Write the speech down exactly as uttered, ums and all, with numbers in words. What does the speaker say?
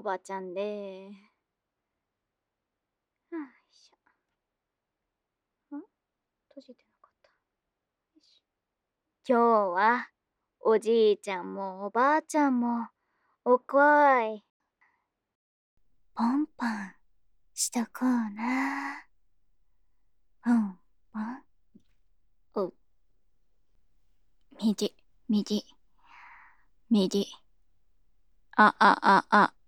ばちゃんで。はあ、よいしょ。ん閉じてなかった。よいしょ。今日は、おじいちゃんもおばあちゃんも、おこい。 ポンポンしとこうな。ポンポン。 おう。 右、右、右。 あ、あ、あ、あ。